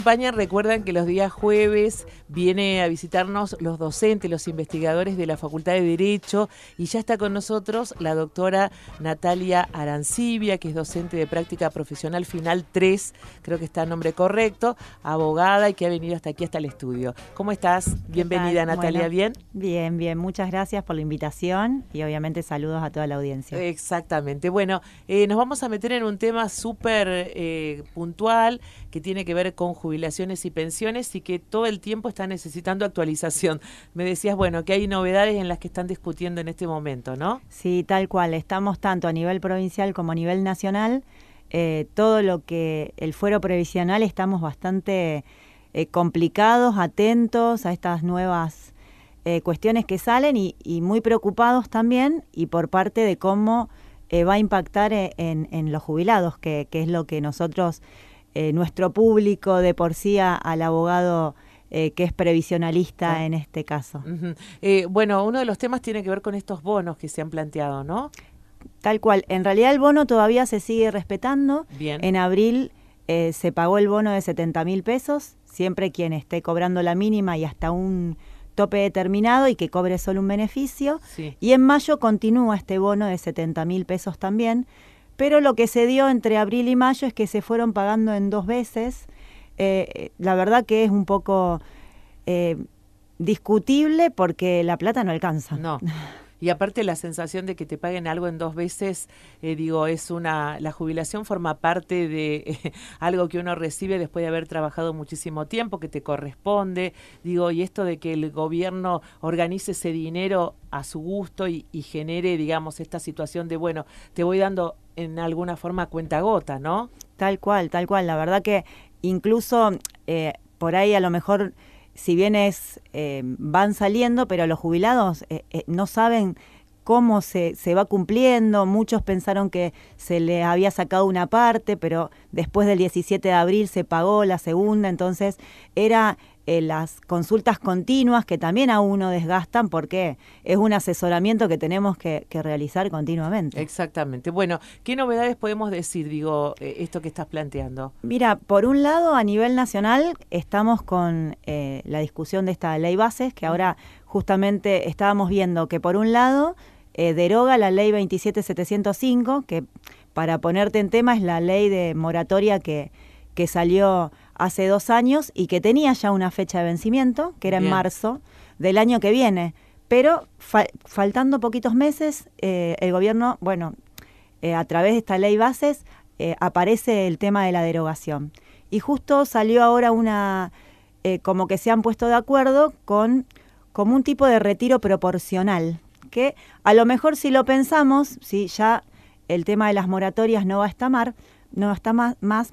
acompañan, recuerdan que los días jueves viene a visitarnos los docentes, los investigadores de la Facultad de Derecho, y ya está con nosotros la doctora Natalia Arancibia, que es docente de práctica profesional final 3, creo que está el nombre correcto, abogada y que ha venido hasta aquí, hasta el estudio. ¿Cómo estás? Bienvenida, Natalia, bueno, ¿bien? Bien, muchas gracias por la invitación y obviamente saludos a toda la audiencia. Exactamente. Bueno, nos vamos a meter en un tema súper puntual que tiene que ver con jubilaciones y pensiones y que todo el tiempo está necesitando actualización. Me decías, bueno, que hay novedades en las que están discutiendo en este momento, ¿no? Sí, tal cual. Estamos tanto a nivel provincial como a nivel nacional. Todo lo que el fuero previsional estamos bastante complicados, atentos a estas nuevas cuestiones que salen y muy preocupados también y por parte de cómo va a impactar en los jubilados, que es lo que nosotros, nuestro público de por sí al abogado que es previsionalista en este caso. Bueno, uno de los temas tiene que ver con estos bonos que se han planteado, ¿no? Tal cual. En realidad el bono todavía se sigue respetando. Bien. En abril se pagó el bono de 70.000 pesos, siempre quien esté cobrando la mínima y hasta un tope determinado y que cobre solo un beneficio. Sí. Y en mayo continúa este bono de 70.000 pesos también, pero lo que se dio entre abril y mayo es que se fueron pagando en 2 veces. La verdad que es un poco discutible porque la plata no alcanza. No. Y aparte la sensación de que te paguen algo en 2 veces, la jubilación forma parte de algo que uno recibe después de haber trabajado muchísimo tiempo, que te corresponde, y esto de que el gobierno organice ese dinero a su gusto y genere, digamos, esta situación de, bueno, te voy dando en alguna forma cuentagota, ¿no? Tal cual, la verdad que incluso por ahí a lo mejor, si bien van saliendo, pero los jubilados no saben cómo se va cumpliendo. Muchos pensaron que se le había sacado una parte, pero después del 17 de abril se pagó la segunda, entonces era las consultas continuas que también a uno desgastan porque es un asesoramiento que tenemos que realizar continuamente. Exactamente. Bueno, ¿qué novedades podemos decir, esto que estás planteando? Mira, por un lado, a nivel nacional, estamos con la discusión de esta ley bases, que ahora justamente estábamos viendo que por un lado deroga la ley 27705, que para ponerte en tema es la ley de moratoria que salió hace 2 años y que tenía ya una fecha de vencimiento, que era en marzo del año que viene. Pero faltando poquitos meses, el gobierno, a través de esta ley bases, aparece el tema de la derogación. Y justo salió ahora como que se han puesto de acuerdo como un tipo de retiro proporcional, que a lo mejor si lo pensamos, si ya el tema de las moratorias no va a estar más,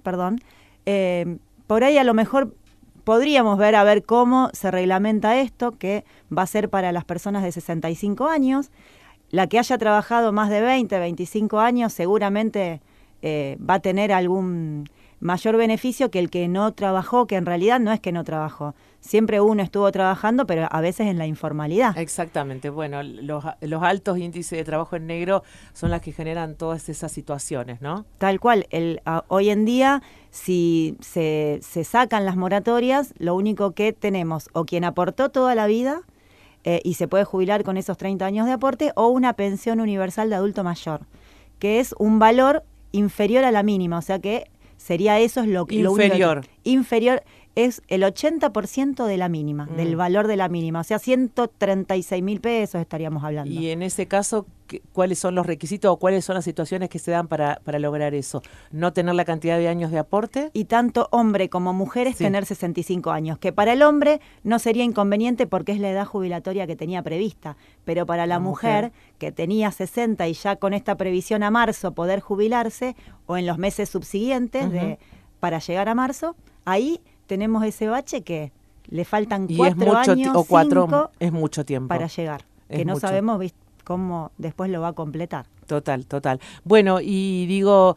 por ahí a lo mejor podríamos ver a ver cómo se reglamenta esto, que va a ser para las personas de 65 años. La que haya trabajado más de 20, 25 años seguramente va a tener algún mayor beneficio que el que no trabajó, que en realidad no es que no trabajó. Siempre uno estuvo trabajando, pero a veces en la informalidad. Exactamente. Bueno, los altos índices de trabajo en negro son las que generan todas esas situaciones, ¿no? Tal cual. Hoy en día, si se sacan las moratorias, lo único que tenemos, o quien aportó toda la vida y se puede jubilar con esos 30 años de aporte, o una pensión universal de adulto mayor, que es un valor inferior a la mínima, o sea que sería eso es lo inferior. Inferior es el 80% de la mínima, del valor de la mínima, o sea, 136.000 pesos estaríamos hablando. Y en ese caso, ¿cuáles son los requisitos o cuáles son las situaciones que se dan para lograr eso? ¿No tener la cantidad de años de aporte? Y tanto hombre como mujeres tener 65 años, que para el hombre no sería inconveniente porque es la edad jubilatoria que tenía prevista, pero para la mujer que tenía 60 y ya con esta previsión a marzo poder jubilarse o en los meses subsiguientes para llegar a marzo, ahí tenemos ese bache que le faltan 4 años, o 4 5 es mucho tiempo para llegar, que no sabemos cómo después lo va a completar. Total. Bueno, y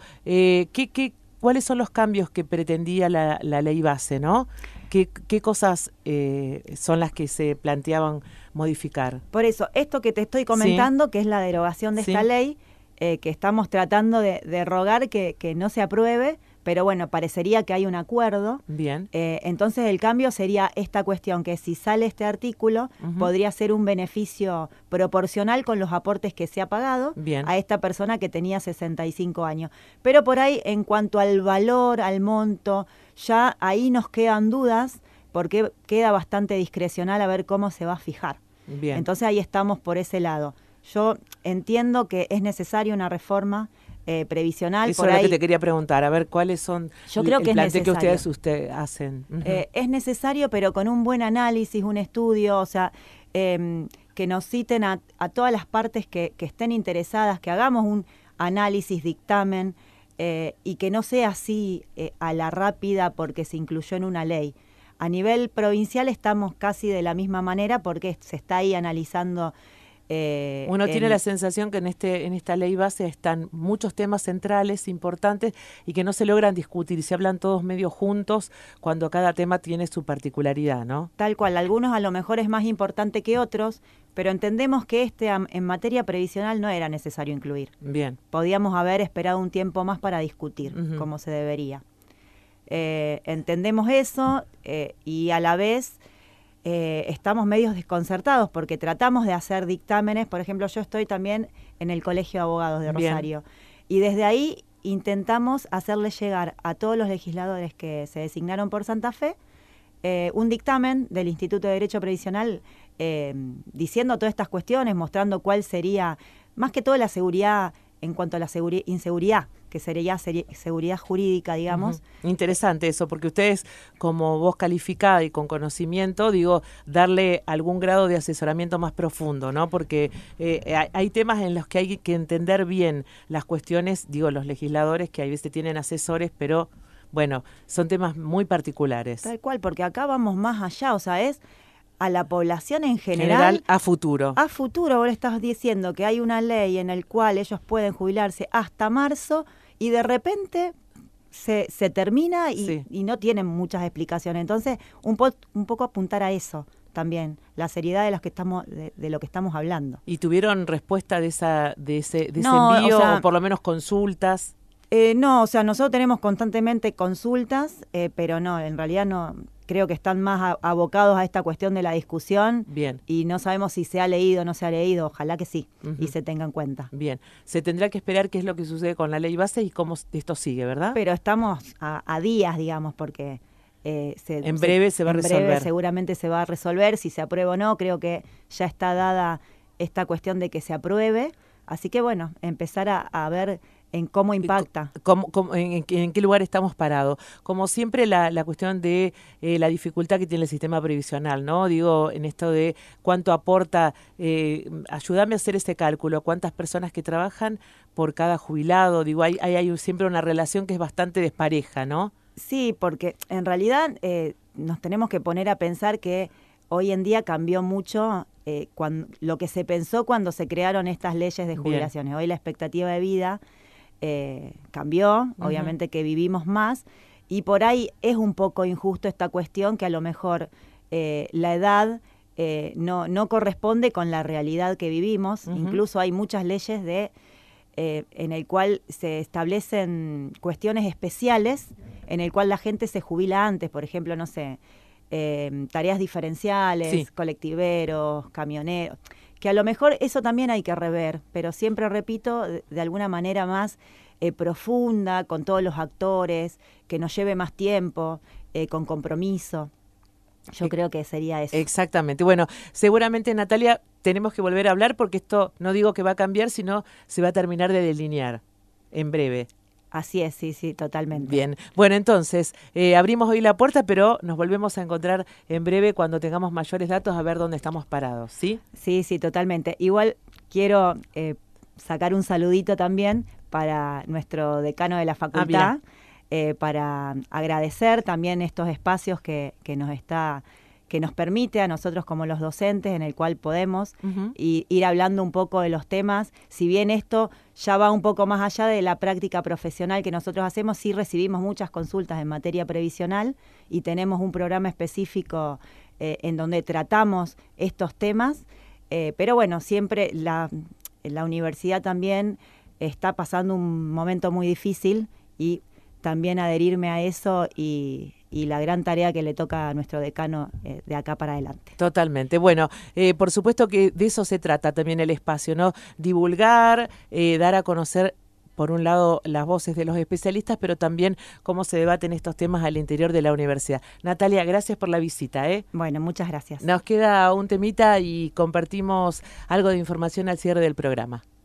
¿cuáles son los cambios que pretendía la ley base, no? ¿Qué cosas son las que se planteaban modificar? Por eso, esto que te estoy comentando, que es la derogación de esta ley, que estamos tratando de rogar que no se apruebe, pero bueno, parecería que hay un acuerdo. Bien. Entonces el cambio sería esta cuestión, que si sale este artículo, podría ser un beneficio proporcional con los aportes que se ha pagado a esta persona que tenía 65 años. Pero por ahí, en cuanto al valor, al monto, ya ahí nos quedan dudas, porque queda bastante discrecional a ver cómo se va a fijar. Bien. Entonces ahí estamos por ese lado. Yo entiendo que es necesaria una reforma previsional. Eso es lo que te quería preguntar, a ver cuáles son yo creo que el planteo que necesario. ustedes hacen. Es necesario, pero con un buen análisis, un estudio, o sea, que nos citen a todas las partes que estén interesadas, que hagamos un análisis, dictamen, y que no sea así a la rápida porque se incluyó en una ley. A nivel provincial estamos casi de la misma manera porque se está ahí analizando. Uno tiene la sensación que en esta ley base están muchos temas centrales, importantes, y que no se logran discutir, se hablan todos medio juntos cuando cada tema tiene su particularidad, ¿no? Tal cual, algunos a lo mejor es más importante que otros, pero entendemos que en materia previsional no era necesario incluir. Bien. Podíamos haber esperado un tiempo más para discutir como se debería. Entendemos eso y a la vez estamos medios desconcertados porque tratamos de hacer dictámenes. Por ejemplo, yo estoy también en el Colegio de Abogados de Rosario. Y desde ahí intentamos hacerle llegar a todos los legisladores que se designaron por Santa Fe un dictamen del Instituto de Derecho Previsional diciendo todas estas cuestiones, mostrando cuál sería, más que todo la seguridad en cuanto a la inseguridad, que sería seguridad jurídica, digamos. Interesante eso, porque ustedes, como voz calificada y con conocimiento, digo, darle algún grado de asesoramiento más profundo, ¿no? Porque hay temas en los que hay que entender bien las cuestiones, digo, los legisladores que a veces tienen asesores, pero bueno, son temas muy particulares. Tal cual, porque acá vamos más allá, o sea, es a la población en general a futuro. A futuro, vos le estás diciendo que hay una ley en la cual ellos pueden jubilarse hasta marzo y de repente se termina y no tienen muchas explicaciones. Entonces, un poco apuntar a eso también, la seriedad de lo que estamos hablando. ¿Y tuvieron respuesta de ese no, envío, o sea, o por lo menos consultas? No, o sea, nosotros tenemos constantemente consultas, pero no, en realidad no. Creo que están más abocados a esta cuestión de la discusión. Bien. Y no sabemos si se ha leído o no se ha leído. Ojalá que sí, y se tenga en cuenta. Bien. Se tendrá que esperar qué es lo que sucede con la ley base y cómo esto sigue, ¿verdad? Pero estamos a días, digamos, porque en breve se va a resolver. En breve seguramente se va a resolver. Si se aprueba o no, creo que ya está dada esta cuestión de que se apruebe. Así que, bueno, empezar a ver en cómo impacta. ¿En qué lugar estamos parados? Como siempre, la cuestión de la dificultad que tiene el sistema previsional, ¿no? Digo, en esto de cuánto aporta, ayúdame a hacer ese cálculo, cuántas personas que trabajan por cada jubilado. Digo, hay siempre una relación que es bastante despareja, ¿no? Sí, porque en realidad nos tenemos que poner a pensar que hoy en día cambió mucho lo que se pensó cuando se crearon estas leyes de jubilaciones. Hoy la expectativa de vida cambió, obviamente que vivimos más, y por ahí es un poco injusto esta cuestión que a lo mejor la edad no corresponde con la realidad que vivimos. Incluso hay muchas leyes en el cual se establecen cuestiones especiales en el cual la gente se jubila antes, por ejemplo, no sé, tareas diferenciales, colectiveros, camioneros, que a lo mejor eso también hay que rever, pero siempre repito, de alguna manera más profunda, con todos los actores, que nos lleve más tiempo, con compromiso. Yo creo que sería eso. Exactamente. Bueno, seguramente, Natalia, tenemos que volver a hablar porque esto no digo que va a cambiar, sino se va a terminar de delinear en breve. Así es, sí, totalmente. Bien. Bueno, entonces, abrimos hoy la puerta, pero nos volvemos a encontrar en breve cuando tengamos mayores datos a ver dónde estamos parados, ¿sí? Sí, totalmente. Igual quiero sacar un saludito también para nuestro decano de la facultad, para agradecer también estos espacios que nos permite a nosotros como los docentes, en el cual podemos ir hablando un poco de los temas. Si bien esto ya va un poco más allá de la práctica profesional que nosotros hacemos, sí recibimos muchas consultas en materia previsional y tenemos un programa específico en donde tratamos estos temas, pero bueno, siempre la universidad también está pasando un momento muy difícil y también adherirme a eso y la gran tarea que le toca a nuestro decano de acá para adelante. Totalmente. Bueno, por supuesto que de eso se trata también el espacio, ¿no? Divulgar, dar a conocer, por un lado, las voces de los especialistas, pero también cómo se debaten estos temas al interior de la universidad. Natalia, gracias por la visita. Bueno, muchas gracias. Nos queda un temita y compartimos algo de información al cierre del programa.